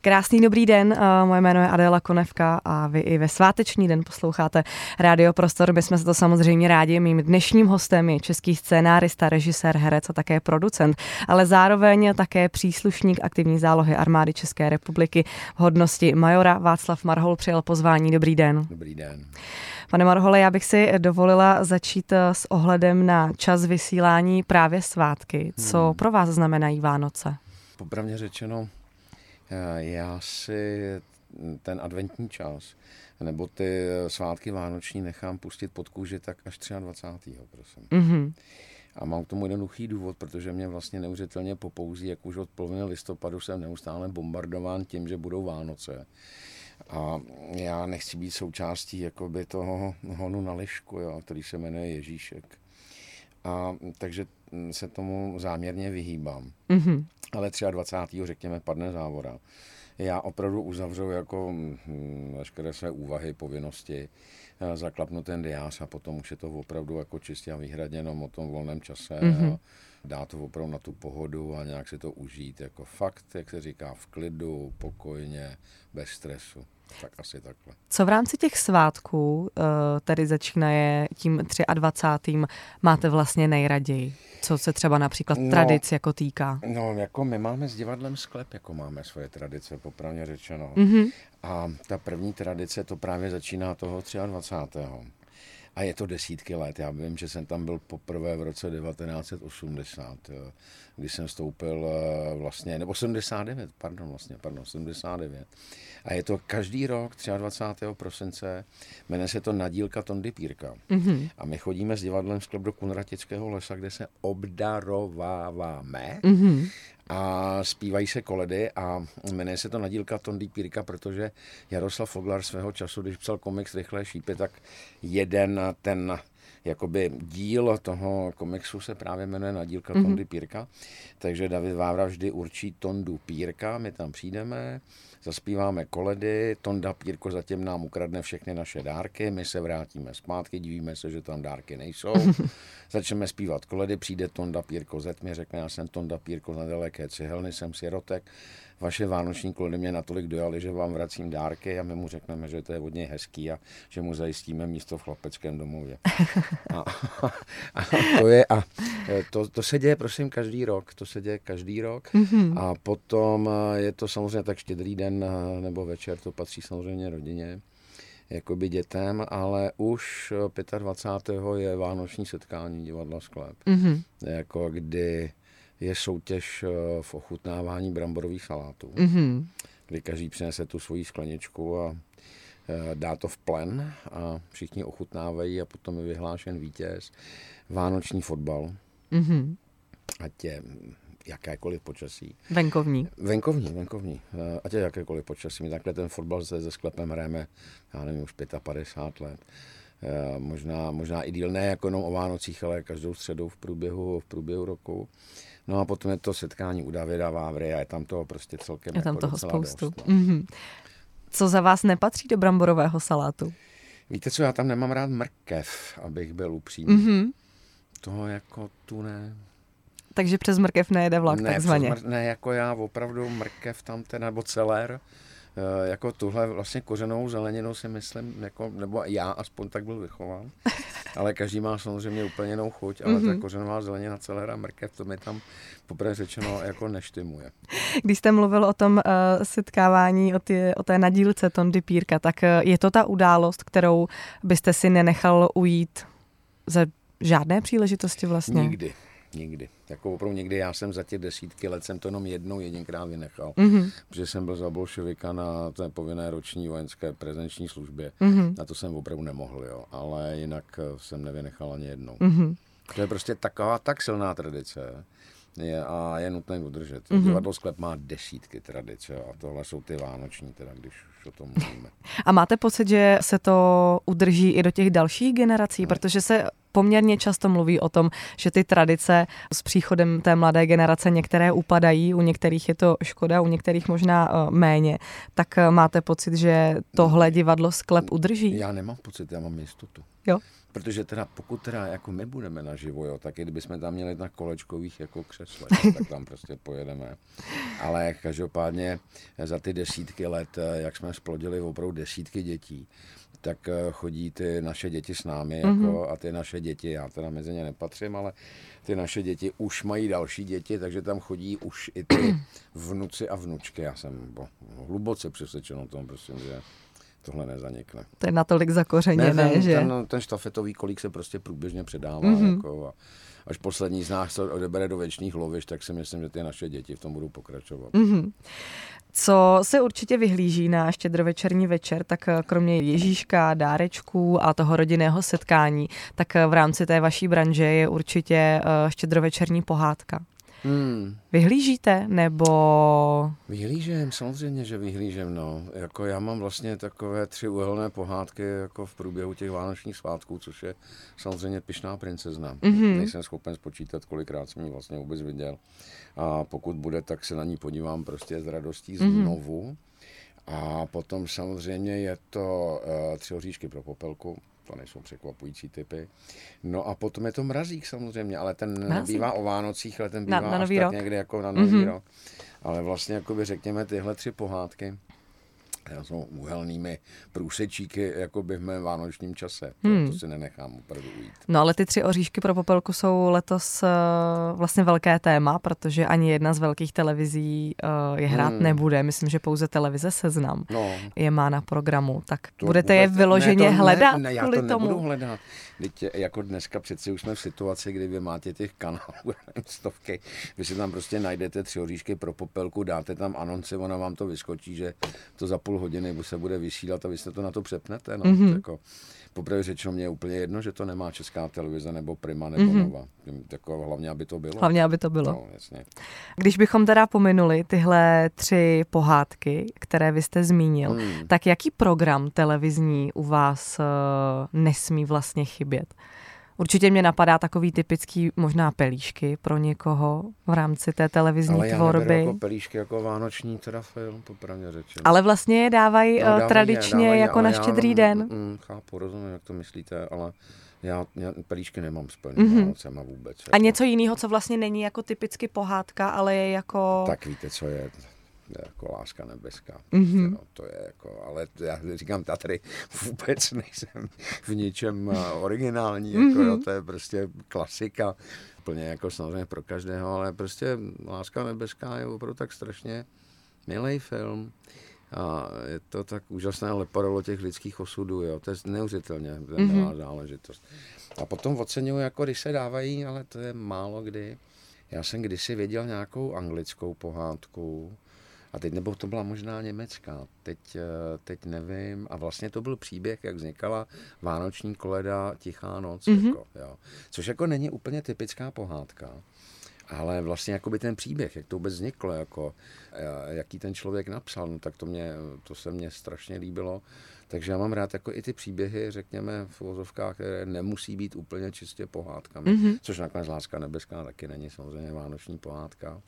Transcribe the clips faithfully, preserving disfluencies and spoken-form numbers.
Krásný dobrý den, moje jméno je Adéla Konevka a vy i ve sváteční den posloucháte Rádio Prostor. My jsme se to samozřejmě rádi. Mým dnešním hostem je český scénárista, režisér, herec a také producent, ale zároveň také příslušník aktivní zálohy Armády České republiky v hodnosti majora. Václav Marhol přijal pozvání. Dobrý den. Dobrý den. Pane Marhole, já bych si dovolila začít s ohledem na čas vysílání právě svátky. Co hmm. pro vás znamenají Vánoce? Popravdě řečeno, já si ten adventní čas nebo ty svátky vánoční nechám pustit pod kůži tak až dvacátého třetího prosím. Mm-hmm. A mám k tomu jednoduchý důvod, protože mě vlastně neuvěřitelně popouzí, jak už od poloviny listopadu jsem neustále bombardován tím, že budou Vánoce. A já nechci být součástí jakoby toho honu na lišku, jo, který se jmenuje Ježíšek. A takže se tomu záměrně vyhýbám. Mm-hmm. Ale dvacátého třetího řekněme padne závora. Já opravdu uzavřu jako veškeré své úvahy, povinnosti, zaklapnu ten diář a potom už je to opravdu jako čistě a výhradně jenom o tom volném čase. Mm-hmm. A dá to opravdu na tu pohodu a nějak si to užít jako fakt, jak se říká, v klidu, pokojně, bez stresu. Tak asi takhle. Co v rámci těch svátků, tedy začínaje tím dvacátým třetím máte vlastně nejraději? Co se třeba například no, tradic jako týká? No, jako my máme s divadlem Sklep, jako máme svoje tradice, popravdě řečeno. Mm-hmm. A ta první tradice, to právě začíná toho dvacátého třetího A je to desítky let. Já vím, že jsem tam byl poprvé v roce devatenáct set osmdesát, kdy jsem vstoupil vlastně, nebo sedmdesát devět, pardon, vlastně, pardon, sedmdesát devět. A je to každý rok, dvacátého třetího prosince, jmenuje se to Nadílka Tondy Pírka. Mm-hmm. A my chodíme s divadlem Sklep do Kunratického lesa, kde se obdarováváme. Mm-hmm. A zpívají se koledy a jmenuje se to Nadílka Tondy Pírka, protože Jaroslav Foglar svého času, když psal komiks Rychlé šípy, tak jeden ten jakoby díl toho komiksu se právě jmenuje Nadílka mm-hmm. Tondy Pírka. Takže David Vávra vždy určí Tondu Pírka, my tam přijdeme, zaspíváme koledy, Tonda Pírko zatím nám ukradne všechny naše dárky, my se vrátíme zpátky, divíme se, že tam dárky nejsou. Začneme zpívat koledy, přijde Tonda Pírko ze tmy, řekne, já jsem Tonda Pírko z nedaleké Cihelny, jsem sirotek. Vaše vánoční koledy mě natolik dojaly, že vám vracím dárky a my mu řekneme, že to je od něj hezký a že mu zajistíme místo v chlapeckém domově. A, a to je a to, to se děje, prosím, každý rok. To se děje každý rok. Mm-hmm. A potom je to samozřejmě tak štědrý den nebo večer, to patří samozřejmě rodině, jakoby dětem, ale už dvacátého pátého je vánoční setkání divadla Sklep. Mm-hmm. Jako kdy je soutěž v ochutnávání bramborových salátů, mm-hmm. kdy každý přinese tu svoji skleničku a dá to v plen a všichni ochutnávají a potom je vyhlášen vítěz. Vánoční fotbal, mm-hmm. ať je jakékoliv počasí. Venkovní. Venkovní, venkovní. Ať je jakékoliv počasí. My takhle ten fotbal se se Sklepem hrajeme, já nevím, už padesát pět let. Možná, možná i díl, ne jako jenom o Vánocích, ale každou středu v průběhu, v průběhu roku. No a potom je to setkání u Davida Vávry a je tam toho prostě celkem je tam jako toho spoustu. Dost, no. Mm-hmm. Co za vás nepatří do bramborového salátu? Víte co, já tam nemám rád mrkev, abych byl upřímný. Mm-hmm. Toho jako tu ne. Takže přes mrkev nejede vlak, ne, takzvaně. Mr- ne, jako já opravdu mrkev tam ten, nebo celer, e, jako tuhle vlastně kořenovou zeleninu si myslím, jako, nebo já aspoň tak byl vychován, ale každý má samozřejmě úplně jinou chuť, ale mm-hmm. ta kořenová zelenina, celer a mrkev, to mi tam poprvé řečeno jako neštymuje. Když jste mluvil o tom uh, setkávání, o, ty, o té nadílce Tondy Pírka, tak uh, je to ta událost, kterou byste si nenechal ujít za žádné příležitosti vlastně? Nikdy. Nikdy. Jako opravdu nikdy. Já jsem za těch desítky let jsem to jenom jednou jedinkrát vynechal. Mm-hmm. Protože jsem byl za bolševika na té povinné roční vojenské prezenční službě. Mm-hmm. Na to jsem opravdu nemohl, jo. Ale jinak jsem nevynechal ani jednou. Mm-hmm. To je prostě taková tak silná tradice je, a je nutné udržet. Mm-hmm. Divadlo Sklep má desítky tradice a tohle jsou ty vánoční, teda, když už o tom mluvíme. A máte pocit, že se to udrží i do těch dalších generací? No. Protože se poměrně často mluví o tom, že ty tradice s příchodem té mladé generace některé upadají, u některých je to škoda, u některých možná uh, méně. Tak uh, máte pocit, že tohle divadlo Sklep udrží? Já nemám pocit, já mám jistotu. Jo? Protože teda pokud teda jako my budeme naživo, jo, tak i kdybychom tam měli na kolečkových jako křeslech, tak tam prostě pojedeme. Ale každopádně za ty desítky let, jak jsme splodili opravdu desítky dětí, tak chodí ty naše děti s námi jako, mm-hmm. a ty naše děti, já teda mezi ně nepatřím, ale ty naše děti už mají další děti, takže tam chodí už i ty vnuci a vnučky. Já jsem bo, hluboce přesvědčen o tom, prostě, že tohle nezanikne. To je natolik zakořeněné, ne, ten, že? Ten, ten štafetový kolík se prostě průběžně předává. Mm-hmm. Jako, a až poslední z nás se odebere do věčných lovišť, tak si myslím, že ty naše děti v tom budou pokračovat. Mm-hmm. Co se určitě vyhlíží na štědrovečerní večer, tak kromě Ježíška, dárečků a toho rodinného setkání, tak v rámci té vaší branže je určitě štědrovečerní pohádka. Hmm. Vyhlížíte, nebo... Vyhlížem, samozřejmě, že vyhlížem, no. Jako já mám vlastně takové tři uhelné pohádky jako v průběhu těch vánočních svátků, což je samozřejmě Pyšná princezna. Mm-hmm. Nejsem schopen spočítat, kolikrát jsem ji vlastně vůbec viděl. A pokud bude, tak se na ní podívám prostě s radostí znovu. Mm-hmm. A potom samozřejmě je to uh, Tři oříšky pro Popelku. To nejsou překvapující typy. No a potom je to Mrazík samozřejmě, ale ten Mrazík bývá o Vánocích, ale ten bývá na, na až tak rok. někdy jako na nový mm-hmm. rok. Ale vlastně jakoby řekněme tyhle tři pohádky, které jsou úhelnými průsečíky jakoby v mém vánočním čase. Hmm. To, to si nenechám opravdu ujít. No ale ty Tři oříšky pro Popelku jsou letos uh, vlastně velké téma, protože ani jedna z velkých televizí uh, je hrát hmm. nebude. Myslím, že pouze televize Seznam no. je má na programu. Tak to budete vůbec, je vyloženě ne, hledat ne, ne, já kvůli to tomu? nebudu hledat. Teď jako dneska přeci už jsme v situaci, kdy vy máte těch kanálů stovky. Vy si tam prostě najdete Tři oříšky pro Popelku, dáte tam anonci, ona vám to vyskočí, že to za půl hodiny se bude vysílat a vy se to na to přepnete. No. Mm-hmm. Jako, popravdě řečeno, mě je úplně jedno, že to nemá Česká televize nebo Prima nebo mm-hmm. Nova. Jako, hlavně, aby to bylo. Hlavně, aby to bylo. No, jasně. Když bychom teda pominuli tyhle tři pohádky, které vy jste zmínil, hmm. tak jaký program televizní u vás uh, nesmí vlastně chybět? Určitě mě napadá takový typický možná Pelíšky pro někoho v rámci té televizní ale tvorby. Ale já jako Pelíšky jako vánoční teda film, popravdě řečeno. Ale vlastně je dávají, no, dávají tradičně je, dávají, jako na Štědrý já, den. Mm, chápu, rozumím, jak to myslíte, ale já, já Pelíšky nemám spojený mm-hmm. Vánocema vůbec. A jako. Něco jiného, co vlastně není jako typicky pohádka, ale je jako... Tak víte, co je... jako Láska nebeská. Mm-hmm. No, to je jako, ale já říkám, Tatry vůbec nejsem v ničem originální, jako, mm-hmm. jo, to je prostě klasika, úplně jako samozřejmě pro každého, ale prostě Láska nebeská je opravdu tak strašně milý film. A je to tak úžasné leporolo těch lidských osudů, jo, to je neuvěřitelně milá mm-hmm. záležitost. A potom oceňuji, jako když se dávají, ale to je málo kdy. Já jsem kdysi věděl nějakou anglickou pohádku, a teď, nebo to byla možná německá, teď, teď nevím. A vlastně to byl příběh, jak vznikala vánoční koleda Tichá noc. Mm-hmm. Jako, jo. Což jako není úplně typická pohádka, ale vlastně jakoby ten příběh, jak to vůbec vzniklo, jako, jaký ten člověk napsal, no, tak to, mě, to se mně strašně líbilo. Takže já mám rád jako i ty příběhy, řekněme, v uvozovkách, které nemusí být úplně čistě pohádkami. Mm-hmm. Což nakonec Láska nebeská taky není samozřejmě vánoční pohádka.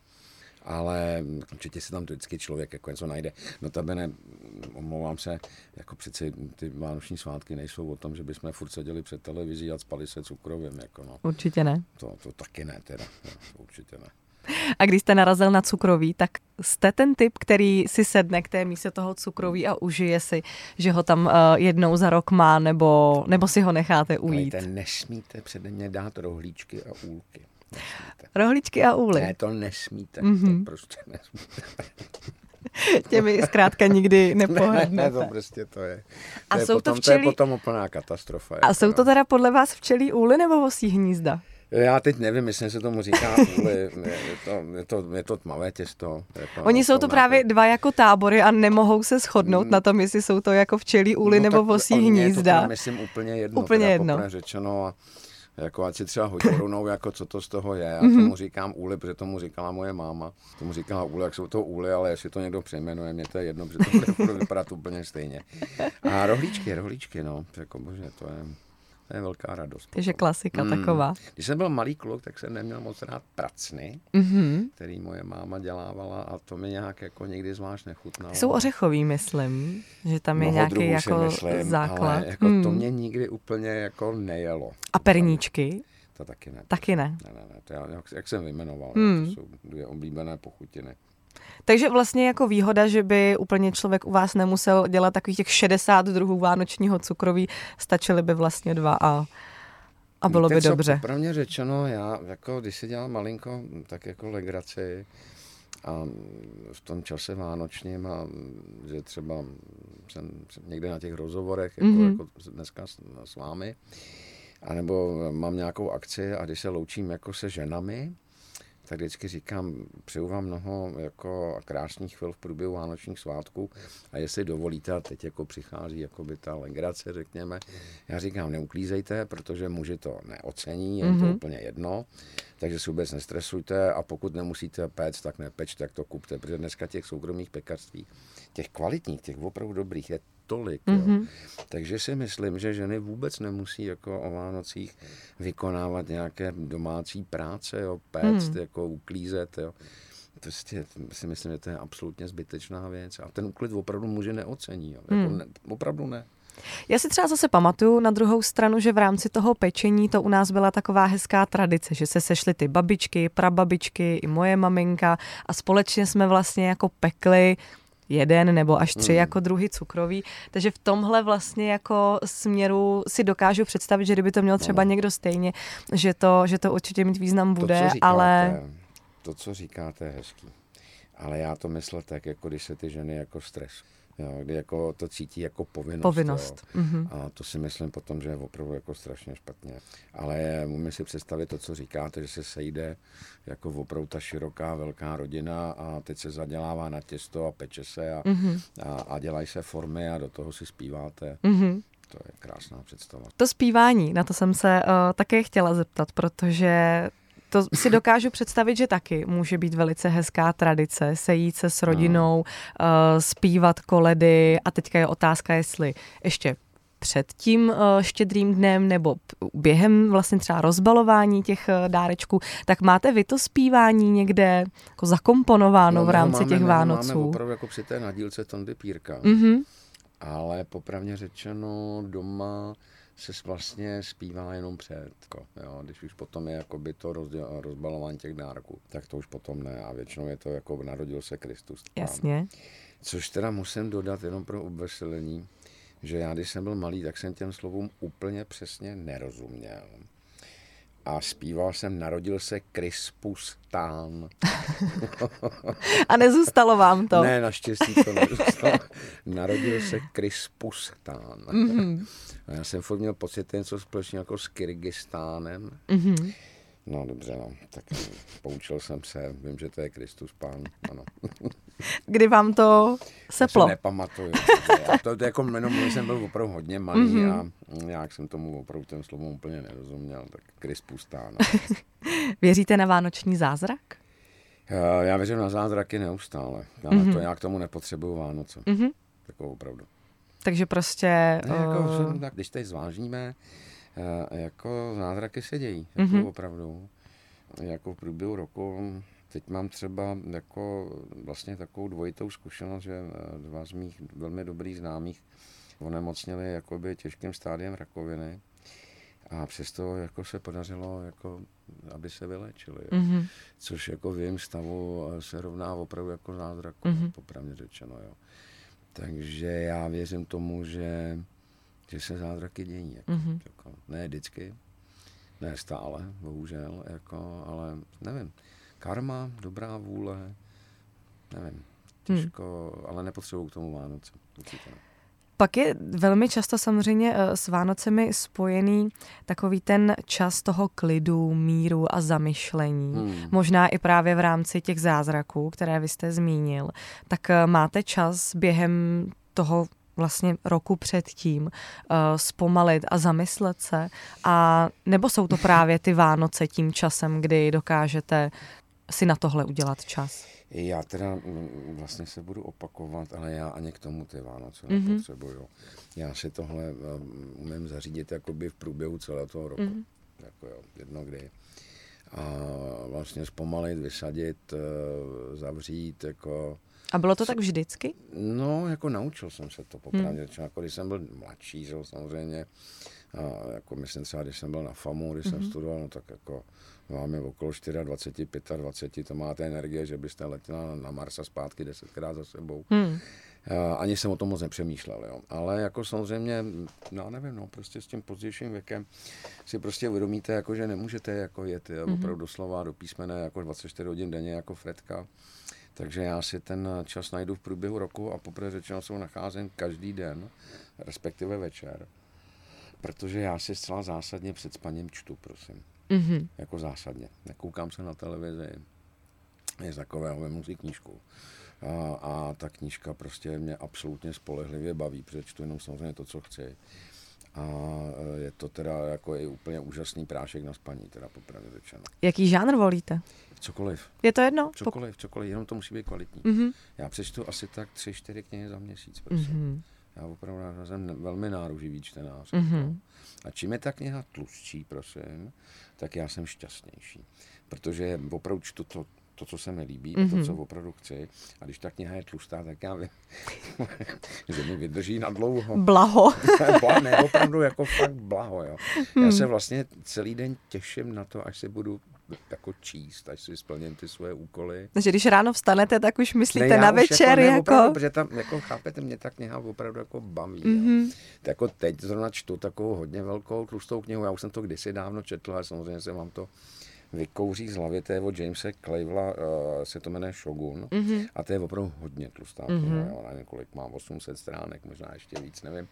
Ale určitě si tam vždycky člověk jako něco najde. Notabene, omlouvám se, jako přeci ty vánoční svátky nejsou o tom, že bychom furt seděli před televizí a spali se cukrovým. Jako no. Určitě ne. To, to taky ne teda, no, určitě ne. A když jste narazil na cukroví, tak jste ten typ, který si sedne k té míse toho cukroví a užije si, že ho tam uh, jednou za rok má, nebo, nebo si ho necháte ujít? Klejte, nesmíte přede mě dát rohlíčky a úlky. Nesmíte. Rohlíčky a úly. Ne, to nesmíte, mm-hmm. to prostě nesmíte. Těmi zkrátka nikdy nepohlednete. Ne, ne, to prostě to je. To a je jsou potom, to včelí... To je potom úplná katastrofa. A jako, jsou to teda podle vás včelí úly nebo vosí hnízda? Já teď nevím, myslím, se tomu říká úly. Je to, je to, je to tmavé těsto. To, Oni jsou to právě dva jako tábory a nemohou se shodnout mm. na tom, jestli jsou to jako včelí úly no, nebo vosí hnízda. To myslím úplně jedno. Úplně jedno. Řečeno a jako ať si třeba hodí rovnou, jako co to z toho je. Já mm-hmm. tomu říkám úly, protože tomu říkala moje máma. Tomu říkala úly, jak jsou to úly, ale jestli to někdo přejmenuje, mě to je jedno, protože to bude vypadat úplně stejně. A rohlíčky, rohlíčky, no. Jako bože, to je... To je velká radost. Takže klasika mm. taková. Když jsem byl malý kluk, tak jsem neměl moc rád pracny, mm-hmm. který moje máma dělávala a to mi nějak jako někdy zvlášť nechutnalo. Jsou ořechový, myslím, že tam je Mnoho nějaký jako myslím, základ. Ale jako mm. to mě nikdy úplně jako nejelo. A perníčky? To taky ne. Taky ne. Ne, ne, ne. To já, jak, jak jsem vyjmenoval, mm. to jsou dvě oblíbené pochutiny. Takže vlastně jako výhoda, že by úplně člověk u vás nemusel dělat takových těch šedesát druhů vánočního cukroví, stačily by vlastně dva a, a bylo Víte by co, dobře. Popravdě řečeno, já jako když si dělal malinko, tak jako legraci a v tom čase vánočním a že třeba jsem někde na těch rozhovorech, jako, mm-hmm. jako dneska s, s vámi, anebo mám nějakou akci a když se loučím jako se ženami, tak vždycky říkám, přeju vám mnoho jako krásných chvil v průběhu vánočních svátků a jestli dovolíte, a teď jako přichází jakoby ta legrace, řekněme, já říkám, neuklízejte, protože muži to neocení, je mm-hmm. to úplně jedno, takže si vůbec nestresujte a pokud nemusíte péct, tak nepečte, tak to kupte, protože dneska těch soukromých pekařství, těch kvalitních, těch opravdu dobrých je tolik. Mm-hmm. Jo. Takže si myslím, že ženy vůbec nemusí jako o Vánocích vykonávat nějaké domácí práce, jo, péct, mm. jako uklízet. Jo. Prostě si myslím, že to je absolutně zbytečná věc. A ten úklid opravdu muži neocení. Jo. Jako mm. ne, opravdu ne. Já si třeba zase pamatuju na druhou stranu, že v rámci toho pečení to u nás byla taková hezká tradice, že se sešly ty babičky, prababičky i moje maminka a společně jsme vlastně jako pekli jeden nebo až tři mm. jako druhy cukroví. Takže v tomhle vlastně jako směru si dokážu představit, že kdyby to měl třeba no. někdo stejně, že to, že to určitě mít význam bude, to, říkáte, ale... To, co říkáte, je hezký. Ale já to myslel tak, jako když se ty ženy jako stres. Jo, kdy jako to cítí jako povinnost. Povinnost. Mm-hmm. A to si myslím potom, že je opravdu jako strašně špatně. Ale můžeme si představit to, co říkáte, že se sejde jako opravdu ta široká, velká rodina a teď se zadělává na těsto a peče se a, mm-hmm. a, a dělají se formy a do toho si zpíváte. Mm-hmm. To je krásná představa. To zpívání, na to jsem se uh, také chtěla zeptat, protože to si dokážu představit, že taky může být velice hezká tradice, sejít se s rodinou, uh, zpívat koledy a teďka je otázka, jestli ještě před tím uh, štědrým dnem nebo během vlastně třeba rozbalování těch uh, dárečků, tak máte vy to zpívání někde jako zakomponováno no, v rámci máme, těch Vánoců? Máme opravdu jako při té nadílce Tondy Pírka, mm-hmm. ale popravně řečeno doma se vlastně zpívá jenom před, jo, když už potom je jakoby to rozděl, rozbalování těch dárků, tak to už potom ne a většinou je to jako narodil se Kristus. Jasně. Což teda musím dodat jenom pro obveselení, že já když jsem byl malý, tak jsem těm slovům úplně přesně nerozuměl. A zpíval jsem, narodil se Krispus Tán. A nezůstalo vám to? Ne, naštěstí to nezůstalo. Narodil se Krispus Tán. Mm-hmm. A já jsem furt měl pocit, to je něco společně jako s Kyrgyzstánem. Mm-hmm. No dobře, no, tak poučil jsem se, vím, že to je Kristus Pán, ano. Kdy vám to seplo? Já si nepamatuju. Já to, to jako jenom jsem byl opravdu hodně malý mm-hmm. a nějak jsem tomu opravdu těm slovům úplně nerozuměl, tak Krispus Tán. Věříte na vánoční zázrak? Já, já věřím na zázraky neustále. Já, mm-hmm. to, já k tomu nepotřebuju Vánoce. Mm-hmm. Jako opravdu. Takže prostě... Ne, jako, uh... tak, když teď zvážíme, jako zázraky se dějí, jako mm-hmm. opravdu. Jako v průběhu roku, teď mám třeba jako vlastně takovou dvojitou zkušenost, že dva z mých velmi dobrých známých onemocněli jakoby těžkým stádiem rakoviny a přesto jako se podařilo, jako, aby se vylečili. Mm-hmm. Což jako v jejím stavu se rovná opravdu jako zázraku, mm-hmm. popravdě řečeno. Jo. Takže já věřím tomu, že že se zázraky dějí. Jako, mm-hmm. jako, ne vždycky, ne stále, bohužel, jako, ale nevím. Karma, dobrá vůle, nevím. Těžko, hmm. ale nepotřebuji k tomu Vánoce. Určitě ne. Pak je velmi často samozřejmě s Vánocemi spojený takový ten čas toho klidu, míru a zamyšlení. Hmm. Možná i právě v rámci těch zázraků, které vy jste zmínil. Tak máte čas během toho vlastně roku předtím uh, zpomalit a zamyslet se, a nebo jsou to právě ty Vánoce tím časem, kdy dokážete si na tohle udělat čas? Já teda vlastně se budu opakovat, ale já ani k tomu ty Vánoce mm-hmm. nepotřebuju. Já si tohle um, umím zařídit jakoby v průběhu celého toho roku. Mm-hmm. Jako jo, jedno kdy. A vlastně zpomalit, vysadit, uh, zavřít, jako... A bylo to tak vždycky? No, jako naučil jsem se to popravdě. Hmm. Jako když jsem byl mladší, že, samozřejmě, a jako myslím třeba, když jsem byl na FAMu, když hmm. jsem studoval, no tak jako máme okolo dvacet čtyři, dvacet pět, to máte energie, že byste letěla na Mars a zpátky desetkrát za sebou. Hmm. A ani jsem o tom moc nepřemýšlel, jo. Ale jako samozřejmě, no nevím, no, prostě s tím pozdějším věkem si prostě uvědomíte, jako, že nemůžete jako jet hmm. opravdu doslova do písmene jako dvacet čtyři hodin denně jako Fredka. Takže já si ten čas najdu v průběhu roku a poprvé řečeno se ho nacházím každý den, respektive večer. Protože já si zcela zásadně před spaním čtu, prosím. Mm-hmm. Jako zásadně. Nekoukám se na televizi. Je takového, vemu si knížku. A, a ta knížka prostě mě absolutně spolehlivě baví, protože čtu jenom samozřejmě to, co chci. A je to teda jako i úplně úžasný prášek na spaní, teda popravdě řečeno. Jaký žánr volíte? Cokoliv. Je to jedno? Cokoliv, cokoliv, jenom to musí být kvalitní. Mm-hmm. Já přečtu asi tak tři, čtyři knihy za měsíc, prosím. Mm-hmm. Já opravdu jsem velmi náruživý čtenář. Mm-hmm. A čím je ta kniha tlustší, prosím, tak já jsem šťastnější. Protože opravdu čtu to, to, co se mi líbí, mm-hmm. a to, co opravdu chci. A když ta kniha je tlustá, tak já vím, že mi vydrží na dlouho. Blaho. Blaho, ne, opravdu jako fakt blaho, jo. Já se vlastně celý den těším na to, až se budu jako číst, až si splním ty svoje úkoly. Takže když ráno vstanete, tak už myslíte ne, na večer, jako... Ne, jako... Opravdu, protože tam, jako chápete, mě ta kniha opravdu jako baví. Mm-hmm. Jako teď zrovna čtu takovou hodně velkou tlustou knihu, já už jsem to kdysi dávno četl, ale samozřejmě se vám to vykouří z hlavy, to je od Jamese Clavela, uh, se to jmenuje Shogun, mm-hmm. a to je opravdu hodně tlustá kniha, mm-hmm. ona několik má osm set stránek, možná ještě víc, nevím.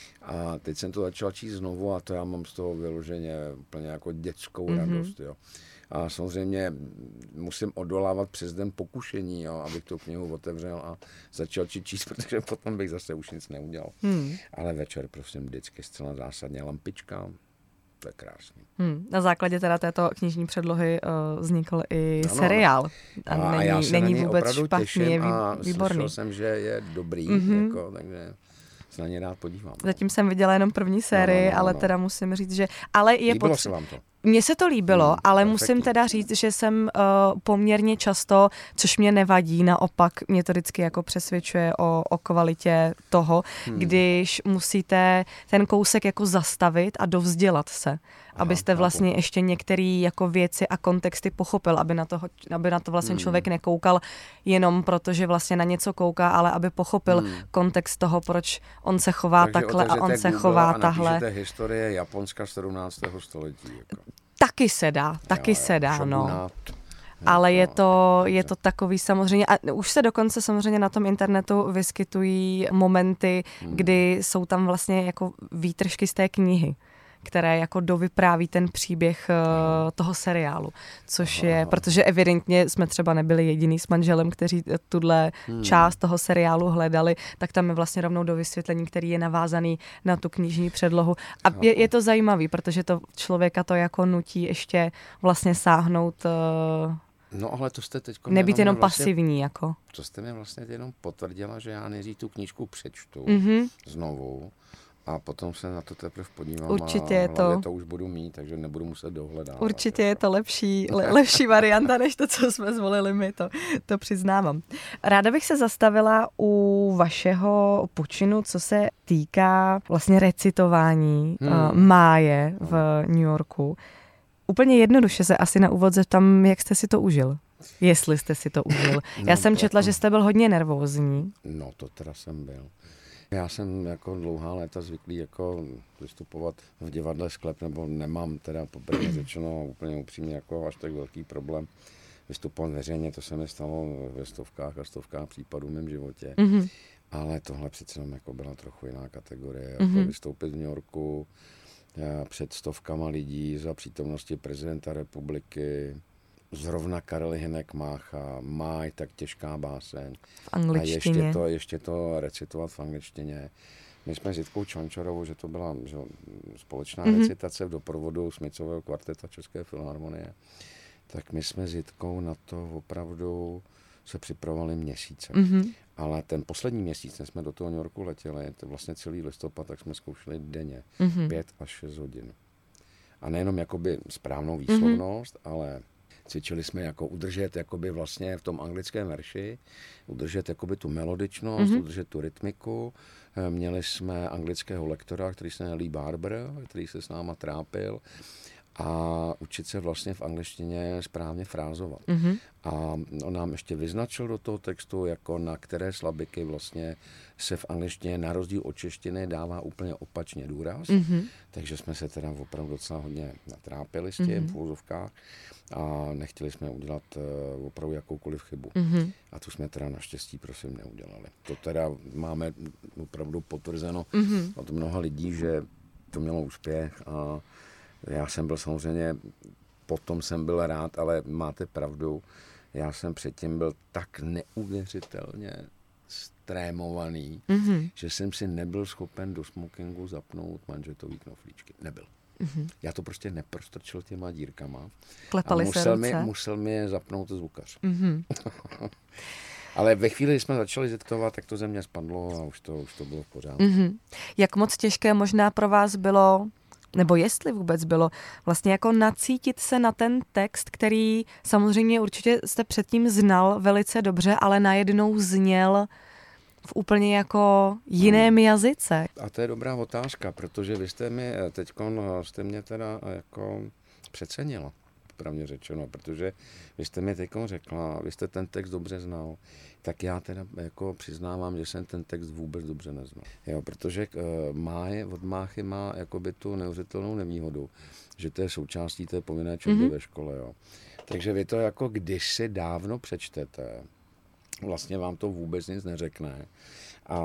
A teď jsem to začal číst znovu a to já mám z toho vyloženě úplně jako dětskou mm-hmm. radost, jo. A samozřejmě musím odolávat přes den pokušení, jo, abych tu knihu otevřel a začal číst, protože potom bych zase už nic neudělal. Hmm. Ale večer prosím vždycky zcela zásadně lampička, to je krásný. Hmm. Na základě teda této knižní předlohy uh, vznikl i ano, seriál. A, a, není, a já se není na něj vůbec opravdu špatný, těším je vý, a výborný. Slyšel jsem, že je dobrý, mm-hmm. jako, takže se na něj rád podívám. Zatím jsem viděla jenom první sérii, no, no, no, ale no. teda musím říct, že... Ale je Líbilo potře- se vám to? Mně se to líbilo, hmm, ale perfektní. Musím teda říct, že jsem uh, poměrně často, což mě nevadí, naopak mě to vždycky jako přesvědčuje o, o kvalitě toho, hmm. když musíte ten kousek jako zastavit a dovzdělat se, aha, abyste vlastně chápu. Ještě některé jako věci a kontexty pochopil, aby na, toho, aby na to vlastně hmm. člověk nekoukal jenom proto, že vlastně na něco kouká, ale aby pochopil hmm. kontext toho, proč on se chová takže takhle a on se Google chová a tahle. Takže historie Japonska sedmnáctého století. Jako. Taky se dá, taky jo, se dá, šogunát, no. Ale je to, je to takový samozřejmě, a už se dokonce samozřejmě na tom internetu vyskytují momenty, hmm. kdy jsou tam vlastně jako výtržky z té knihy, které jako dovypráví ten příběh uh, toho seriálu, což je, protože evidentně jsme třeba nebyli jediný s manželem, kteří tuhle hmm. část toho seriálu hledali, tak tam je vlastně rovnou do vysvětlení, který je navázaný na tu knižní předlohu. A je, je to zajímavý, protože to člověka to jako nutí ještě vlastně sáhnout, uh, no ale to jste teďko nebýt jenom vlastně, pasivní, jako. To jste mi vlastně jenom potvrdila, že já nejdřív tu knížku přečtu mm-hmm. znovu, a potom se na to teprve podívám. Určitě a je to. to už budu mít, takže nebudu muset dohledávat. Určitě je to lepší, le, lepší varianta, než to, co jsme zvolili my, to, to přiznávám. Ráda bych se zastavila u vašeho počinu, co se týká vlastně recitování hmm. uh, máje v New Yorku. Úplně jednoduše se asi na úvod zeptám, jak jste si to užil. Jestli jste si to užil. No, Já jsem četla, že jste byl hodně nervózní. No, to teda jsem byl. Já jsem jako dlouhá léta zvyklý jako vystupovat v divadle Sklep, nebo nemám teda poprvé řečeno úplně upřímně jako až tak velký problém vystupovat veřejně, to se mi stalo ve stovkách a stovkách případů v mém životě. Mm-hmm. Ale tohle přece jenom jako byla trochu jiná kategorie, jako mm-hmm. vystoupit v New Yorku před stovkama lidí za přítomnosti prezidenta republiky, zrovna Karel Hynek Mácha, Máj, tak těžká báseň. V angličtině. A ještě to, ještě to recitovat v angličtině. My jsme s Jitkou Čvančarovou, že to byla že, společná mm-hmm. recitace v doprovodu Smicového kvarteta České filharmonie, tak my jsme s Jitkou na to opravdu se připravovali měsíce. Mm-hmm. Ale ten poslední měsíc, než jsme do toho New Yorku letěli, to vlastně celý listopad, tak jsme zkoušeli denně, mm-hmm. pět až šest hodin. A nejenom jakoby správnou výslovnost, mm-hmm. ale cvičili jsme jako udržet jakoby vlastně v tom anglickém verši, udržet jakoby tu melodičnost, mm-hmm. udržet tu rytmiku. Měli jsme anglického lektora, který se jmenuje Lee Barber, který se s náma trápil, a učit se vlastně v angličtině správně frázovat. Mm-hmm. A on nám ještě vyznačil do toho textu, jako na které slabiky vlastně se v angličtině na rozdíl od češtiny dává úplně opačně důraz. Mm-hmm. Takže jsme se teda opravdu docela hodně natrápili s tím mm-hmm. v úzovkách a nechtěli jsme udělat uh, opravdu jakoukoliv chybu. Mm-hmm. A tu jsme teda naštěstí prosím neudělali. To teda máme opravdu potvrzeno mm-hmm. od mnoha lidí, že to mělo úspěch a já jsem byl samozřejmě, potom jsem byl rád, ale máte pravdu, já jsem předtím byl tak neuvěřitelně strémovaný, mm-hmm. že jsem si nebyl schopen do smokingu zapnout manžetový knoflíčky. Nebyl. Mm-hmm. Já to prostě neprostrčil těma dírkama. Klepali a musel se mi, ruce. musel mi je zapnout zvukař. Mm-hmm. Ale ve chvíli, kdy jsme začali zitkovat, tak to ze mě spadlo a už to, už to bylo v pořádku. Mm-hmm. Jak moc těžké možná pro vás bylo, nebo jestli vůbec bylo, vlastně jako nacítit se na ten text, který samozřejmě určitě jste předtím znal velice dobře, ale najednou zněl v úplně jako jiném jazyce. A to je dobrá otázka, protože vy jste mi teďkon, jste mě teda jako přecenila, pravně řečeno, protože vy jste mi teďkon řekla, vy jste ten text dobře znal, tak já teda jako přiznávám, že jsem ten text vůbec dobře neznal. Jo, protože uh, Máje od Máchy má jakoby tu neuvěřitelnou nevýhodu, že to je součástí té povinné četby mm-hmm. ve škole. Jo. Takže vy to jako kdysi dávno přečtete, vlastně vám to vůbec nic neřekne a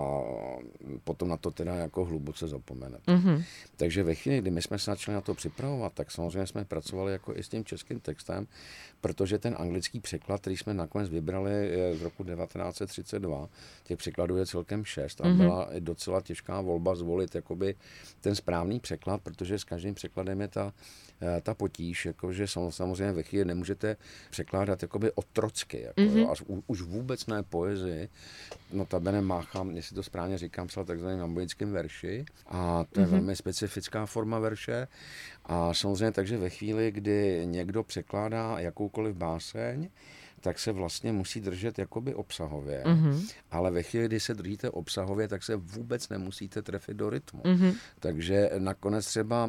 potom na to teda jako hluboce zapomenete. Mm-hmm. Takže ve chvíli, kdy my jsme se začali na to připravovat, tak samozřejmě jsme pracovali jako i s tím českým textem, protože ten anglický překlad, který jsme nakonec vybrali z roku devatenáct set třicet dva, těch překladů je celkem šest a mm-hmm. byla docela těžká volba zvolit jakoby ten správný překlad, protože s každým překladem je ta, ta potíž, jakože samozřejmě ve chvíli nemůžete překládat jakoby otrocky, jako, mm-hmm. jo, a už vůbec ne poezii, notabene Mácha, jestli to správně říkám, psal takzvaným ambonickým verši a to je mm-hmm. velmi specifická forma verše a samozřejmě takže ve chvíli, kdy někdo překládá jakoukoliv báseň, tak se vlastně musí držet jakoby obsahově, mm-hmm. ale ve chvíli, kdy se držíte obsahově, tak se vůbec nemusíte trefit do rytmu. Mm-hmm. Takže nakonec třeba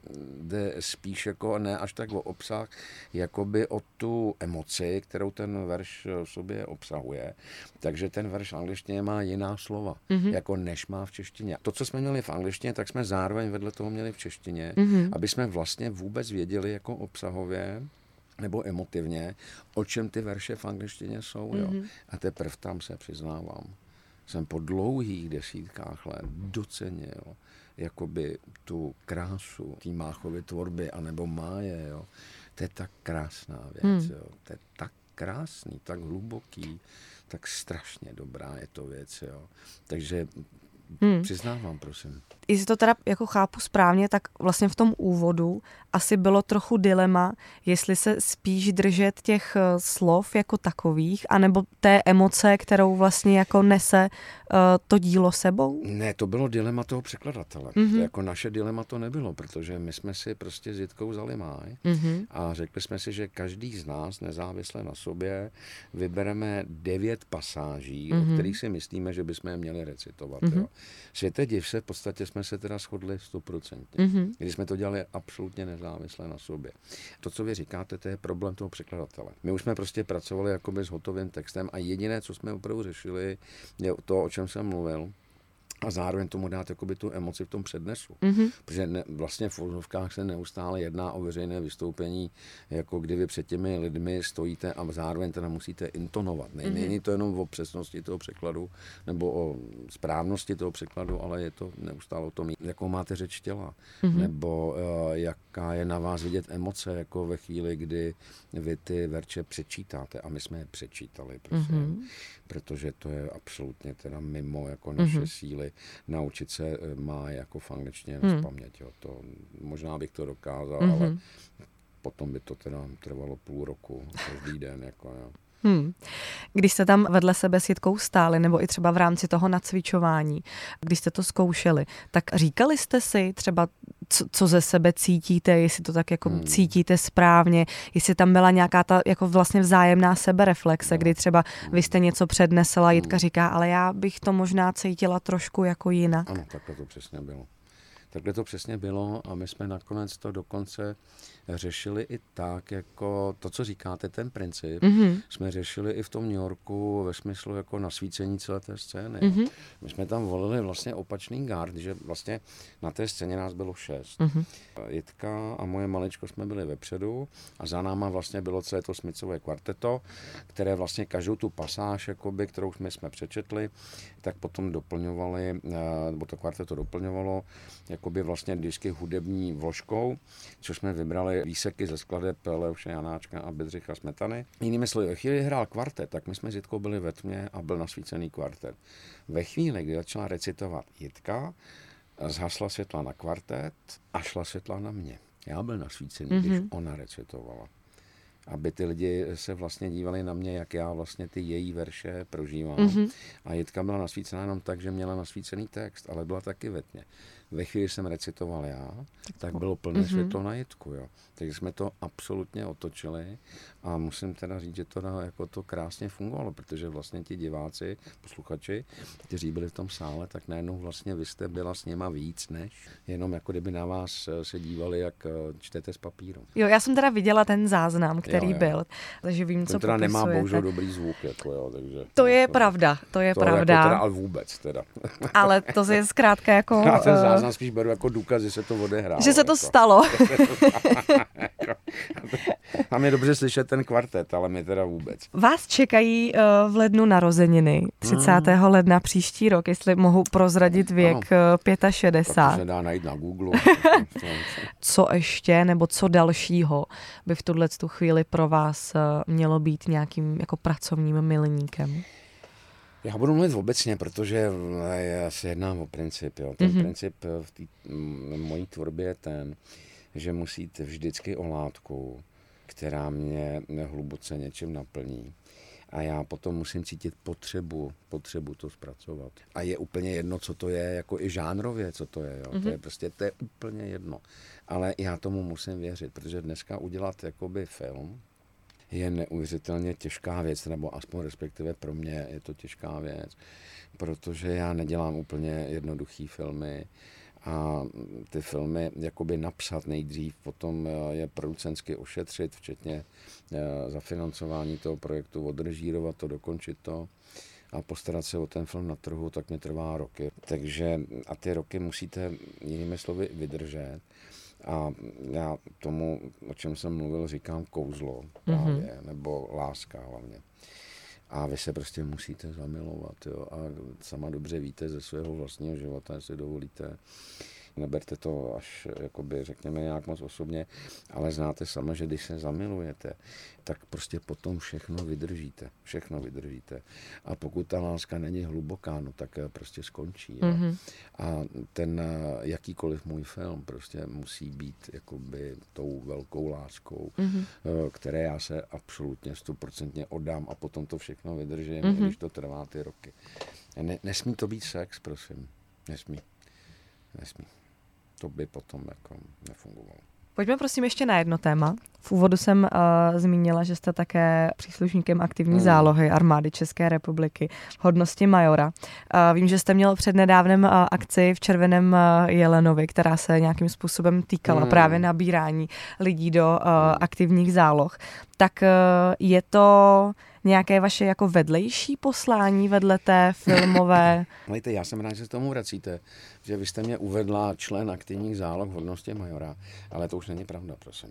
jde spíš jako ne až tak o obsah, jakoby o tu emoci, kterou ten verš v sobě obsahuje. Takže ten verš v angličtině má jiná slova, mm-hmm. jako než má v češtině. To, co jsme měli v angličtině, tak jsme zároveň vedle toho měli v češtině, mm-hmm. aby jsme vlastně vůbec věděli jako obsahově, nebo emotivně, o čem ty verše v angličtině jsou. Mm-hmm. Jo. A teprve tam se přiznávám, jsem po dlouhých desítkách let docenil jakoby tu krásu té Máchovy tvorby, anebo Máje. Jo. To je tak krásná věc. Mm. Jo. To je tak krásný, tak hluboký, tak strašně dobrá je to věc. Jo. Takže Hmm. přiznávám, prosím. Jestli to teda jako chápu správně, tak vlastně v tom úvodu asi bylo trochu dilema, jestli se spíš držet těch slov jako takových, anebo té emoce, kterou vlastně jako nese uh, to dílo sebou? Ne, to bylo dilema toho překladatele. Mm-hmm. To jako naše dilema to nebylo, protože my jsme si prostě s Jitkou vzali Máj mm-hmm. a řekli jsme si, že každý z nás nezávisle na sobě vybereme devět pasáží, mm-hmm. o kterých si myslíme, že bychom je měli recitovat. Mm-hmm. Jo. Světe div se, v podstatě jsme se teda shodli sto procent. Mm-hmm. Když jsme to dělali absolutně nezávisle na sobě. To, co vy říkáte, to je problém toho překladatele. My už jsme prostě pracovali jakoby s hotovým textem a jediné, co jsme opravdu řešili, je to, o čem jsem mluvil, a zároveň tomu dát jakoby tu emoci v tom přednesu. Mm-hmm. Protože ne, vlastně v úzovkách se neustále jedná o veřejné vystoupení, jako kdy vy před těmi lidmi stojíte a zároveň teda musíte intonovat. Ne, mm-hmm. Není to jenom o přesnosti toho překladu nebo o správnosti toho překladu, ale je to neustále o tom, jakou máte řeč těla. Mm-hmm. Nebo uh, jaká je na vás vidět emoce, jako ve chvíli, kdy vy ty verče přečítáte. A my jsme je přečítali, prosím. Mm-hmm. Protože to je absolutně teda mimo jako naše mm-hmm. síly. Naučit se má jako v angličtině hmm. z paměti. To, možná bych to dokázal, mm-hmm. ale potom by to teda trvalo půl roku, každý den, jako jo. Hmm. Když jste tam vedle sebe s Jitkou stáli, nebo i třeba v rámci toho nacvičování, když jste to zkoušeli, tak říkali jste si třeba, co, co ze sebe cítíte, jestli to tak jako hmm. cítíte správně, jestli tam byla nějaká ta jako vlastně vzájemná sebereflexe, no. kdy třeba vy jste něco přednesla, Jitka říká, ale já bych to možná cítila trošku jako jinak. Ano, takhle to přesně bylo. Takhle to přesně bylo a my jsme nakonec to dokonce řešili i tak, jako to, co říkáte, ten princip, mm-hmm. jsme řešili i v tom New Yorku ve smyslu jako nasvícení celé té scény. Mm-hmm. My jsme tam volili vlastně opačný gard, že vlastně na té scéně nás bylo šest. Mm-hmm. Jitka a moje maličko jsme byli vepředu a za náma vlastně bylo celé to Smithsové kvarteto, které vlastně každou tu pasáž, jakoby, kterou jsme, jsme přečetli, tak potom doplňovali, nebo to kvarteto doplňovalo, jakoby vlastně vždycky hudební vložkou, což jsme vybrali výseky ze skladeb Leoše Janáčka a Bedřicha Smetany. Jinými slovy, ve chvíli hrál kvartet, tak my jsme s Jitkou byli ve tmě a byl nasvícený kvartet. Ve chvíli, kdy začala recitovat Jitka, zhasla světla na kvartet a šla světla na mě. Já byl nasvícený, mm-hmm. když ona recitovala. Aby ty lidi se vlastně dívali na mě, jak já vlastně ty její verše prožívám. Mm-hmm. A Jitka byla nasvícená jenom tak, že měla nasvícený text, ale byla taky ve tmě. Ve chvíli jsem recitoval já, tak bylo plné mm-hmm. světlo na Jitku. Jo. Takže jsme to absolutně otočili a musím teda říct, že to jako to krásně fungovalo, protože vlastně ti diváci, posluchači, kteří byli v tom sále, tak najednou vlastně vy jste byla s něma víc, než jenom jako kdyby na vás se dívali, jak čtete z papíru. Jo, já jsem teda viděla ten záznam, který jo, jo. byl, takže vím, ten co teda popisujete. nemá bohužel dobrý zvuk, jako jo, takže... To je to, pravda, to je to pravda. Jako teda, ale vůbec teda. Ale to je zkrátka jako... Já ten záznam spíš beru jako důkaz, že se to odehrálo. Že se to jako. stalo. A mě dobře slyšet ten kvartet, ale mě teda vůbec. Vás čekají uh, v lednu narozeniny, třicátého ledna příští rok, jestli mohu prozradit věk ano. šedesát pět. Tak to se dá najít na Google. Co ještě, nebo co dalšího by v tuhle tu chvíli pro vás uh, mělo být nějakým jako pracovním milníkem? Já budu mluvit obecně, protože já se jednám o princip. Jo. Ten mm-hmm. princip v té mojí tvorbě je ten, že musíte vždycky o látku, která mě hluboce něčím naplní. A já potom musím cítit potřebu, potřebu to zpracovat. A je úplně jedno, co to je, jako i žánrově, co to je. Jo. Mm-hmm. To je prostě, to je úplně jedno. Ale já tomu musím věřit, protože dneska udělat jakoby film je neuvěřitelně těžká věc, nebo aspoň respektive pro mě je to těžká věc, protože já nedělám úplně jednoduchý filmy a ty filmy jakoby napsat nejdřív, potom je producensky ošetřit, včetně zafinancování toho projektu, odrežírovat to, dokončit to a postarat se o ten film na trhu, tak mi trvá roky. Takže a ty roky musíte jinými slovy vydržet. A já tomu, o čem jsem mluvil, říkám kouzlo právě, mm-hmm. nebo láska hlavně. A vy se prostě musíte zamilovat, jo. A sama dobře víte ze svého vlastního života, jestli dovolíte. Neberte to až, jakoby, řekněme, nějak moc osobně, ale znáte sama, že když se zamilujete, tak prostě potom všechno vydržíte. Všechno vydržíte. A pokud ta láska není hluboká, no tak prostě skončí. Jo. Mm-hmm. A ten jakýkoliv můj film prostě musí být jakoby tou velkou láskou, mm-hmm. které já se absolutně stoprocentně oddám a potom to všechno vydržím, mm-hmm. když to trvá ty roky. Ne, nesmí to být sex, prosím. Nesmí. Nesmí. To by potom jako nefungovalo. Pojďme prosím ještě na jedno téma. V úvodu jsem uh, zmínila, že jste také příslušníkem aktivní mm. zálohy armády České republiky v hodnosti majora. Uh, vím, že jste měl přednedávnem uh, akci v Červeném uh, Jelenovi, která se nějakým způsobem týkala mm. právě nabírání lidí do uh, mm. aktivních záloh. Tak uh, je to nějaké vaše jako vedlejší poslání vedle té filmové? Hejte, já jsem rád, že se tomu vracíte, že vy jste mě uvedla člen aktivních záloh v hodnosti majora, ale to už není pravda, prosím.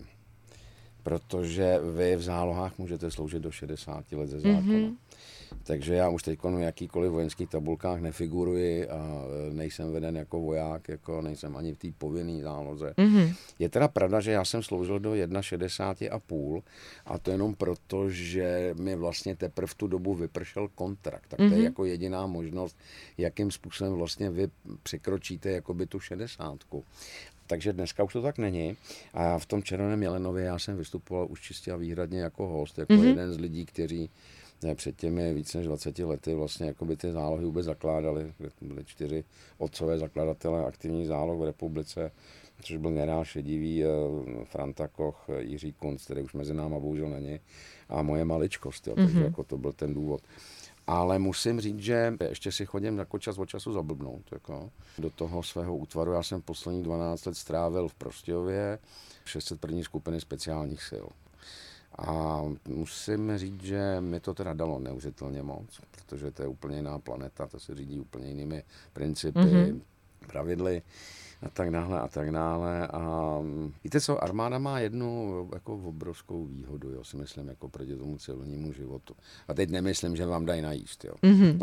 Protože vy v zálohách můžete sloužit do šedesáti let ze zákona. Mm-hmm. Takže já už teď v jakýkoliv vojenských tabulkách nefiguruji a nejsem veden jako voják, jako nejsem ani v té povinné záloze. Mm-hmm. Je teda pravda, že já jsem sloužil do šedesáti jedna a půl a to jenom proto, že mi vlastně teprve v tu dobu vypršel kontrakt. Tak mm-hmm. to je jako jediná možnost, jakým způsobem vlastně vy překročíte jakoby tu šedesátku. Takže dneska už to tak není. A v tom Červeném Jelenově já jsem vystupoval už čistě a výhradně jako host, jako mm-hmm. jeden z lidí, kteří ne, před těmi více než dvaceti lety vlastně jako by ty zálohy vůbec zakládali. Byli čtyři otcové zakladatelé aktivních záloh v republice, což byl generál Šedivý, Franta Koch, Jiří Kunc, který už mezi náma bohužel není, a moje maličkost, jo, takže mm-hmm. jako to byl ten důvod. Ale musím říct, že ještě si chodím jako čas od času zablbnout. Jako. Do toho svého útvaru já jsem poslední dvanáct let strávil v Prostějově, šest set první skupiny speciálních sil. A musím říct, že mi to teda dalo neuvěřitelně moc, protože to je úplně jiná planeta, to se řídí úplně jinými principy, mm-hmm. pravidly a tak dále a tak dále. A víte co, armáda má jednu jako obrovskou výhodu, jo, si myslím, jako proti tomu civilnímu životu. A teď nemyslím, že vám dají najíst, jo. Mm-hmm.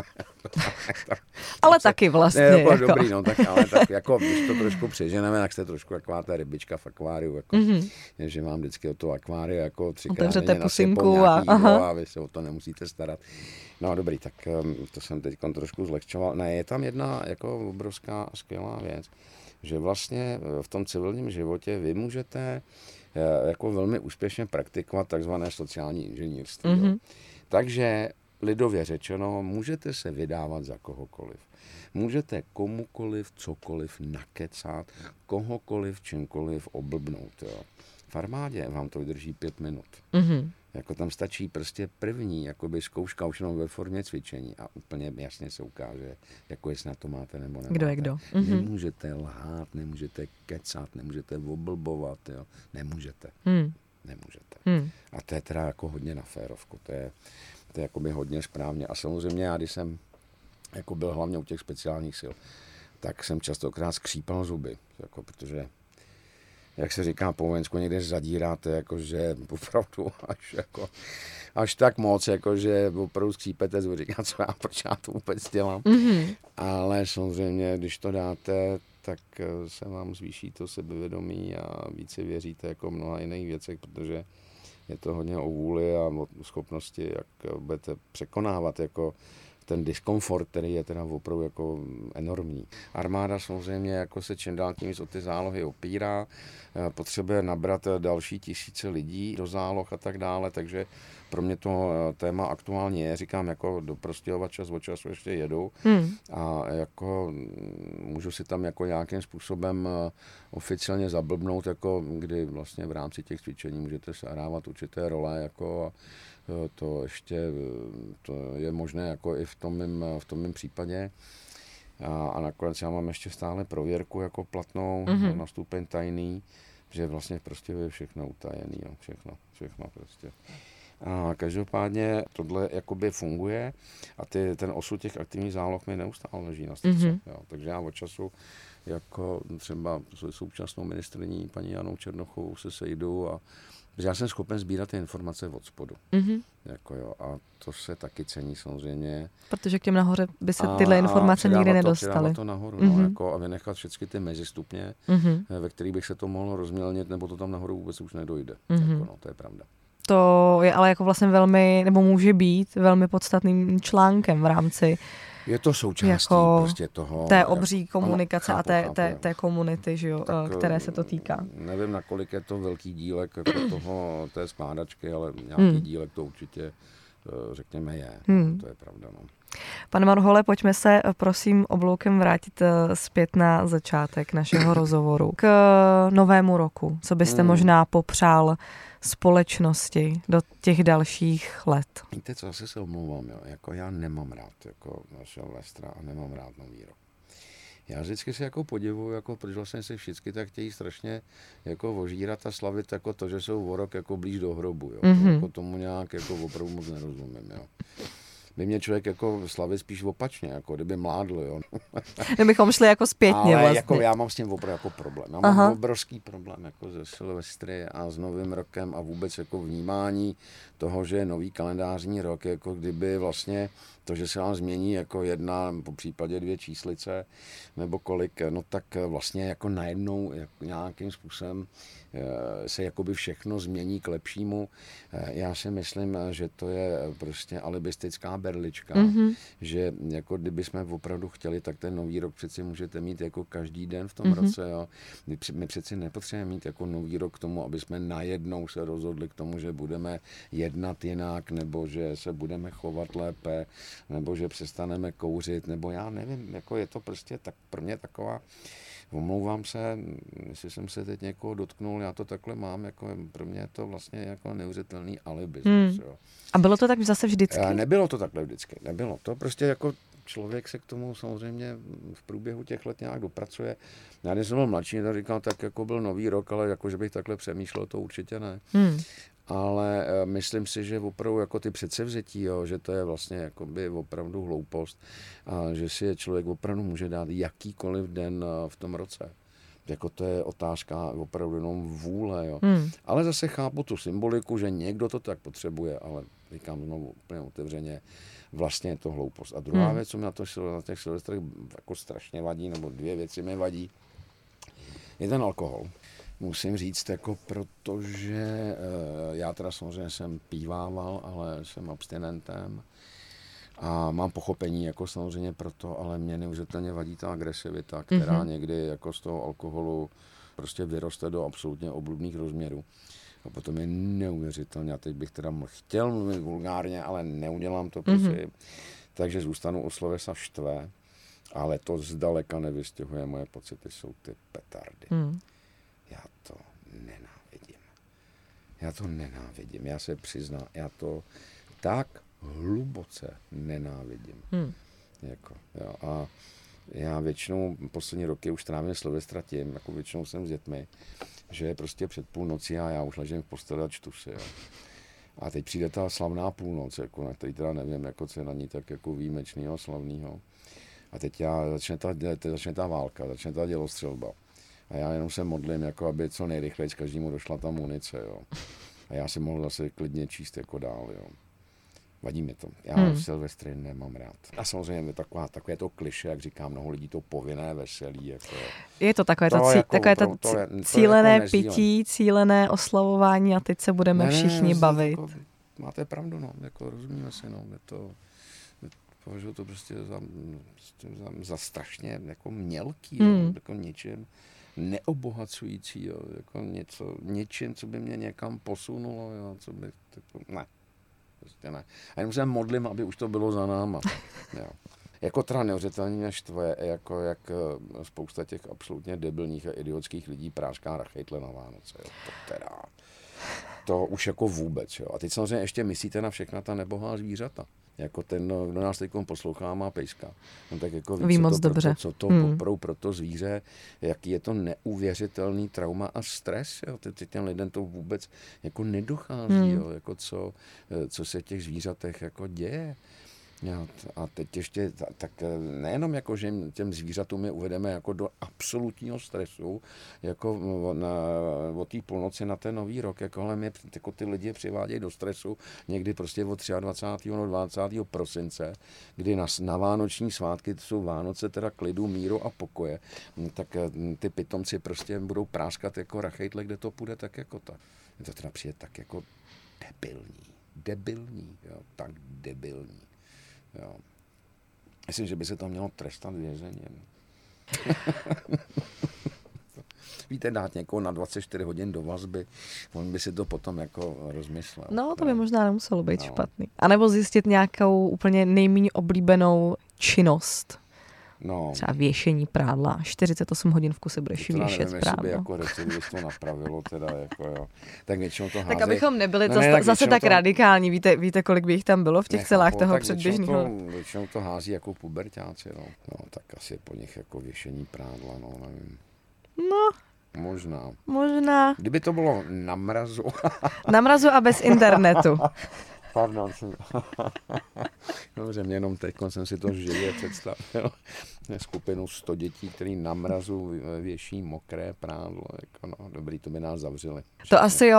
Ale se, taky vlastně. Ne, jako, jako. Dobrý, no, tak, ale tak jako, když to trošku přeženeme, tak jste trošku taková ta rybička v akváriu, jako, mm-hmm. že mám vždycky o to akváriu jako třikrát denně nasypou nějaký a, jídlo a vy se o to nemusíte starat. No dobrý, tak to jsem teď trošku zlehčoval. Ne, je tam jedna jako obrovská skvělá věc, že vlastně v tom civilním životě vy můžete jako velmi úspěšně praktikovat takzvané sociální inženýrství. Mm-hmm. Takže lidově řečeno, můžete se vydávat za kohokoliv. Můžete komukoliv, cokoliv nakecat, kohokoliv, čímkoliv oblbnout. Jo. V armádě vám to vydrží pět minut. Mm-hmm. Jako tam stačí prostě první jakoby zkouška už jenom ve formě cvičení a úplně jasně se ukáže, jako jestli na to máte nebo nemáte. Kdo je kdo. Mm-hmm. Nemůžete lhát, nemůžete kecat, nemůžete oblbovat, jo. Nemůžete. Mm. Nemůžete. Mm. A to je teda jako hodně na férovku, to je, to je jakoby hodně správně. A samozřejmě já, když jsem jako byl hlavně u těch speciálních sil, tak jsem častokrát skřípal zuby, jako protože jak se říká po vojensku, někde zadíráte, jakože opravdu až, jako, až tak moc, jakože opravdu skřípete zuby, říká, co já, proč já to vůbec dělám. Mm-hmm. Ale samozřejmě, když to dáte, tak se vám zvýší to sebevědomí a více věříte jako mnoha jiných věcech, protože je to hodně o vůli a o schopnosti, jak budete překonávat jako ten diskomfort, který je teda opravdu jako enormní. Armáda samozřejmě jako se čím dál tím o ty zálohy opírá, potřebuje nabrat další tisíce lidí do záloh a tak dále, takže pro mě to téma aktuální je, říkám, jako do Prostějova čas od času ještě jedu hmm. a jako můžu si tam jako nějakým způsobem oficiálně zablbnout, jako kdy vlastně v rámci těch cvičení můžete sehrávat určité role, jako a to ještě to je možné jako i v tom mým, v tom mým případě. A, a nakonec já mám ještě stále prověrku jako platnou mm-hmm. na stupeň tajný, že vlastně prostě je všechno utajený, jo, všechno, všechno prostě. A každopádně tohle jakoby funguje a ty, ten osud těch aktivních záloh mi neustále leží na srdce. Mm-hmm. Jo, takže já od času jako třeba současnou ministryní paní Janou Černochovou se sejdu a protože já jsem schopen sbírat ty informace od spodu. Mm-hmm. Jako jo, a to se taky cení samozřejmě. Protože k těm nahoře by se tyhle a, informace a nikdy nedostaly. A to nahoru, mm-hmm. no, jako, a vynechat všechny ty mezistupně, mm-hmm. ve kterých bych se to mohlo rozmělnit, nebo to tam nahoru vůbec už nedojde. Mm-hmm. Jako, no, to je pravda. To je ale jako vlastně velmi, nebo může být velmi podstatným článkem v rámci je to součástí jako prostě toho. Té obří komunikace ano, chápu, a té, chápu, té, té komunity, že jo, tak, které se to týká. Nevím, nakolik je to velký dílek jako toho, té skládačky, ale nějaký hmm. dílek to určitě, řekněme, je. Hmm. To je pravda, no. Pane Marhole, pojďme se prosím obloukem vrátit zpět na začátek našeho rozhovoru. K novému roku, co byste hmm. možná popřál společnosti do těch dalších let? Víte co, asi se omlouvám, jo. Jako já nemám rád jako našeho Lestra a nemám rád nový rok. Já vždycky si jako podivuju, jako proč vlastně se všichni tak chtějí strašně jako ožírat a slavit jako to, že jsou o rok jako blíž do hrobu, jo. Mm-hmm. Jako tomu nějak jako opravdu moc nerozumím, jo. By mě člověk jako slavit spíš opačně, jako kdyby mládl, jo. Kdybychom šli jako zpětně ale vlastně. Jako já mám s tím opravdu jako problém. Já mám Aha. obrovský problém jako ze Silvestry a s novým rokem a vůbec jako vnímání toho, že je nový kalendářní rok, jako kdyby vlastně to, že se vám změní jako jedna, po případě dvě číslice, nebo kolik, no tak vlastně jako najednou jako nějakým způsobem se jakoby všechno změní k lepšímu. Já si myslím, že to je prostě alibistická berlička, mm-hmm. že jako kdyby jsme opravdu chtěli, tak ten nový rok přeci můžete mít jako každý den v tom mm-hmm. roce. Jo. My, my přeci nepotřebujeme mít jako nový rok k tomu, aby jsme najednou se rozhodli k tomu, že budeme jednat jinak, nebo že se budeme chovat lépe, nebo že přestaneme kouřit, nebo já nevím, jako je to prostě tak pro mě taková, omlouvám se, jestli jsem se teď někoho dotknul, já to takhle mám, jako pro mě je to vlastně jako neuvěřitelný alibismus. Hmm. A bylo to tak zase vždycky? A nebylo to takhle vždycky, nebylo to. Prostě jako člověk se k tomu samozřejmě v průběhu těch let nějak dopracuje. Já když jsem byl mladší, tak říkal, tak jako byl nový rok, ale jako, že bych takhle přemýšlel, to určitě ne. Hmm. Ale uh, myslím si, že opravdu jako ty předsevzetí, jo, že to je vlastně jakoby opravdu hloupost a že si je člověk opravdu může dát jakýkoliv den uh, v tom roce. Jako to je otázka opravdu jenom vůle. Jo. Hmm. Ale zase chápu tu symboliku, že někdo to tak potřebuje, ale říkám znovu úplně otevřeně, vlastně je to hloupost. A druhá hmm. věc, co mi na, to, na těch silvestrech jako strašně vadí, nebo dvě věci mi vadí, je ten alkohol. Musím říct, jako protože já teda samozřejmě jsem pívával, ale jsem abstinentem a mám pochopení jako samozřejmě pro to, ale mě neuvěřitelně vadí ta agresivita, která mm-hmm. někdy jako z toho alkoholu prostě vyroste do absolutně obludných rozměrů. A potom je neuvěřitelně, a teď bych teda chtěl mluvit vulgárně, ale neudělám to, prosím. Mm-hmm. Takže zůstanu u slovesa štve, ale to zdaleka nevystihuje moje pocity, jsou ty petardy. Mm. Já to nenávidím. Já to nenávidím. Já se přiznám, já to tak hluboce nenávidím. Hmm. Jako, jo. A já většinou poslední roky už trávím Silvestra tím, jako většinou jsem s dětmi, že je prostě před půlnocí a já už ležím v posteli a čtu si. Jo. A teď přijde ta slavná půlnoc, jako, na který teda nevím, jako, co je na ní tak jako výjimečného, slavného. A teď já, začne, ta, začne ta válka, začne ta dělostřelba. A já jenom se modlím, jako aby co nejrychleji z každému došla ta munice, jo. A já si mohl zase klidně číst jako dál, jo. Vadí mi to. Já hmm. Silvestry nemám rád. A samozřejmě taková, takové to kliše, jak říká mnoho lidí, to povinné veselí. Jako, je to takové to, to, cí, jako, takové to, to, to, to cílené jako pití, cílené oslavování a teď se budeme ne, všichni ne, bavit. Jako, máte pravdu, no. Jako, rozumíme si, no. Je to... Považuji to prostě za, za, za strašně jako mělký, hmm. jo, jako něčím neobohacující, jo, jako něco, něčím, co by mě někam posunulo, jo, co by, jako, ne, prostě ne. A jenom se modlím, aby už to bylo za náma, jo. Jako teda neuvěřitelně štve, jako jak spousta těch absolutně debilních a idiotských lidí prášká rachejtle na Vánoce, jo, to teda, to už jako vůbec, jo. A teď samozřejmě ještě myslíte na všechna ta nebohá zvířata. Jako ten, kdo nás teď poslouchá, má pejska. No tak jako ví, moc co to, dobře. Pro to, co to hmm. pro, pro to zvíře, jaký je to neuvěřitelný trauma a stres. Jo. Teď těm lidem to vůbec jako nedochází, hmm. jo. Jako co, co se v těch zvířatech jako děje. Jo, a teď ještě, tak nejenom jako, že těm zvířatům je uvedeme jako do absolutního stresu, jako na, od té půlnoci na ten nový rok, jako, ale mě jako ty lidi přivádějí do stresu někdy prostě od dvacátého třetího do dvacátého prosince, kdy na, na vánoční svátky, to jsou Vánoce, teda klidu, míru a pokoje, tak ty pitomci prostě budou práskat jako rachejtle, kde to půjde, tak jako tak. To teda přijde tak jako debilní, debilní, jo, tak debilní. Jo. Myslím, že by se to mělo trestat vězením. Víte, dát někoho na dvacet čtyři hodin do vazby, on by si to potom jako rozmyslel. No, to by možná nemuselo být no. špatný. A nebo zjistit nějakou úplně nejméně oblíbenou činnost. No. Třeba věšení prádla. čtyřicet osm hodin v kuse budeš to věšet nevím, prádlo. By jako recidivist to napravilo, teda jako jo. Tak většinou to hází. Tak abychom nebyli no, ne, zase, zase tak to... radikální. Víte, víte, kolik by jich tam bylo v těch celách toho předběžného? Většinou, většinou to hází jako puberťáci, no. No, tak asi po nich jako věšení prádla, no, nevím. No. Možná. Možná. Kdyby to bylo na mrazu. Na mrazu a bez internetu. Pardon. Dobře, mě jenom teď jsem si to živě představil. Skupinu sto dětí, který na mrazu věší mokré prádlo. Jako no, dobrý, to by nás zavřeli. To asi jo.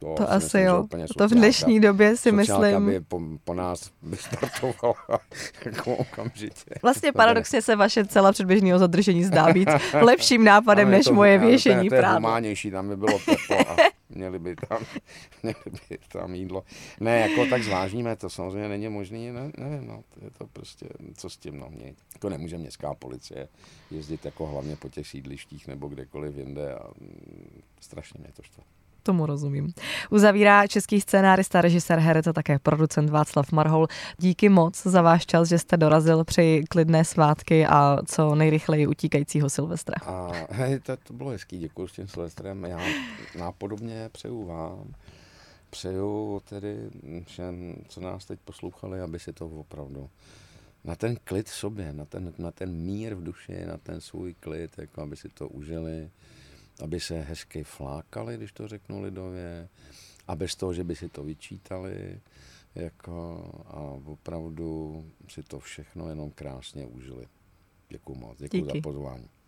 To, to asi myslím, jo. To v dnešní době si myslím. By po, po nás vystartovala jako okamžitě. Vlastně paradoxně se vaše cela předběžného zadržení zdá být lepším nápadem než to, moje věšení prádla. To je humánější, tam by bylo teplo a měli by tam, měli by tam jídlo. Ne, jako tak zvážníme, to samozřejmě není možný, ne, nevím, no, to je to prostě, co s tím, no, mě, to nemůže městská policie jezdit jako hlavně po těch sídlištích nebo kdekoliv jinde a mm, strašně mě to štve. Tomu rozumím. Uzavírá český scénárista, režisér, herec a také producent Václav Marhoul. Díky moc za váš čas, že jste dorazil při klidné svátky a co nejrychleji utíkajícího Silvestra. A hej, to, to bylo hezký, děkuji s tím Silvestrem. Já nápodobně přeju vám, přeju tedy všem, co nás teď poslouchali, aby si to opravdu na ten klid v sobě, na ten, na ten mír v duši, na ten svůj klid, jako aby si to užili, aby se hezky flákali, když to řeknu lidově, a bez toho, že by si to vyčítali, jako, a opravdu si to všechno jenom krásně užili. Děkuju moc, děkuju za pozvání.